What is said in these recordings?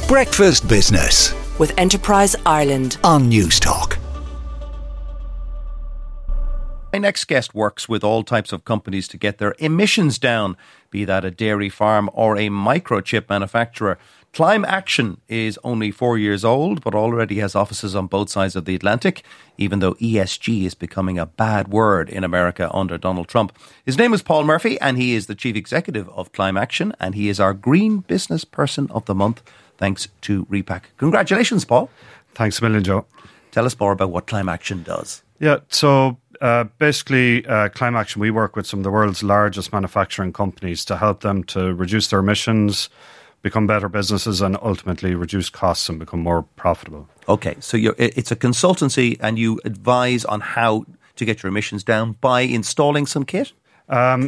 Breakfast Business with Enterprise Ireland on News Talk. My next guest works with all types of companies to get their emissions down, be that a dairy farm or a microchip manufacturer. Climb Action is only 4 years old, but already has offices on both sides of the Atlantic, even though ESG is becoming a bad word in America under Donald Trump. His name is Paul Murphy, and he is the Chief Executive of Climb Action, and he is our Green Business Person of the Month, thanks to Repack. Congratulations, Paul. Thanks a million, Joe. Tell us more about what Climb Action does. Yeah, so basically, Climb Action, we work with some of the world's largest manufacturing companies to help them to reduce their emissions, become better businesses, and ultimately reduce costs and become more profitable. Okay, so it's a consultancy and you advise on how to get your emissions down by installing some kit? I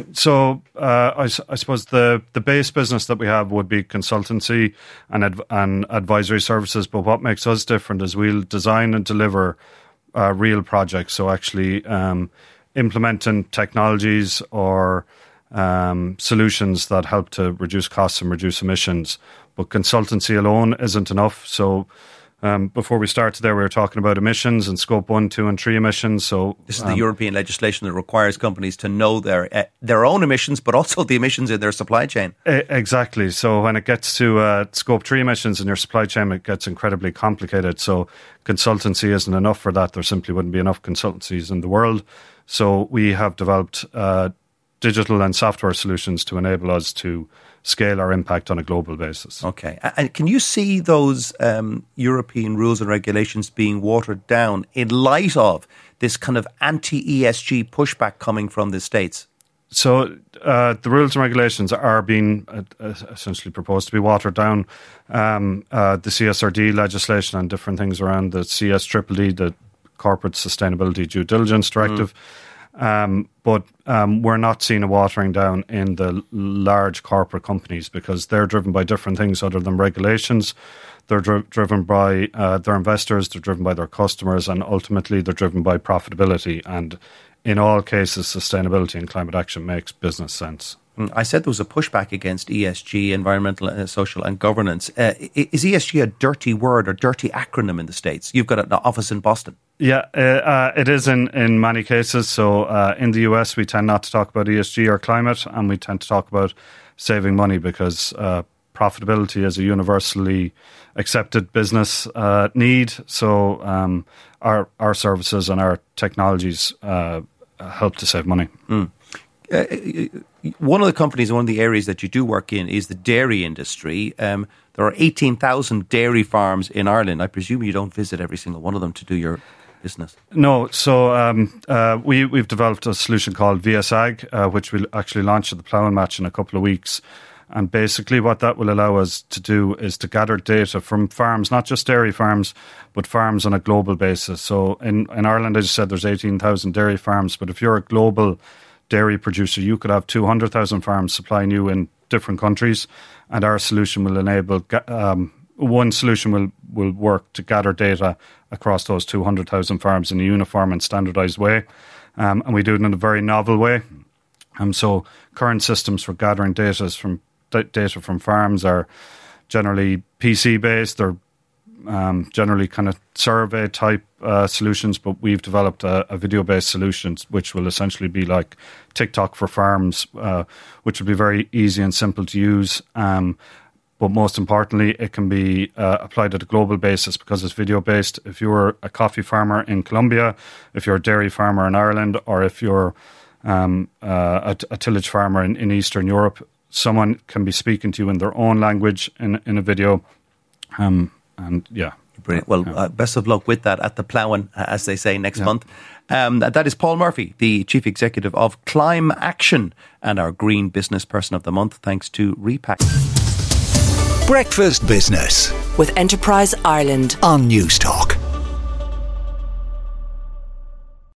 suppose the base business that we have would be consultancy and advisory services, but what makes us different is we'll design and deliver real projects, so actually implementing technologies or solutions that help to reduce costs and reduce emissions. But consultancy alone isn't enough. So before we start today, we were talking about emissions and scope 1, 2 and 3 emissions. So this is the European legislation that requires companies to know their own emissions, but also the emissions in their supply chain. Exactly. So when it gets to scope 3 emissions in your supply chain, it gets incredibly complicated. So consultancy isn't enough for that. There simply wouldn't be enough consultancies in the world. So we have developed digital and software solutions to enable us to scale our impact on a global basis. Okay. And can you see those European rules and regulations being watered down in light of this kind of anti-ESG pushback coming from the States? So the rules and regulations are being essentially proposed to be watered down. The CSRD legislation and different things around the CSDDD, the Corporate Sustainability Due Diligence Directive. But we're not seeing a watering down in the large corporate companies because they're driven by different things other than regulations. They're driven by their investors, they're driven by their customers, and ultimately they're driven by profitability. And in all cases, sustainability and climate action makes business sense. I said there was a pushback against ESG, environmental, social and governance. Is ESG a dirty word or dirty acronym in the States? You've got an office in Boston. Yeah, it is in many cases. So in the US, we tend not to talk about ESG or climate, and we tend to talk about saving money because profitability is a universally accepted business need. So our services and our technologies help to save money. One of the companies, one of the areas that you do work in is the dairy industry. There are 18,000 dairy farms in Ireland. I presume you don't visit every single one of them to do your business. No, so we've developed a solution called VSAG, which we'll actually launch at the Plough and Match in a couple of weeks. And basically what that will allow us to do is to gather data from farms, not just dairy farms, but farms on a global basis. So in Ireland, as you said, there's 18,000 dairy farms, but if you're a global dairy producer, you could have 200,000 farms supplying you in different countries, and our solution will enable one solution will work to gather data across those 200,000 farms in a uniform and standardized way, and we do it in a very novel way. So current systems for gathering data from farms are generally PC based. They're generally kind of survey type solutions, but we've developed a video based solution which will essentially be like TikTok for farms, which will be very easy and simple to use. But most importantly, it can be applied at a global basis because it's video based. If you're a coffee farmer in Colombia, if you're a dairy farmer in Ireland, or if you're a tillage farmer in Eastern Europe, someone can be speaking to you in their own language in a video. And yeah. Brilliant. Well, best of luck with that at the Plough, as they say, next month. That is Paul Murphy, the Chief Executive of Climb Action and our Green Business Person of the Month, thanks to Repack. Breakfast Business with Enterprise Ireland on News Talk.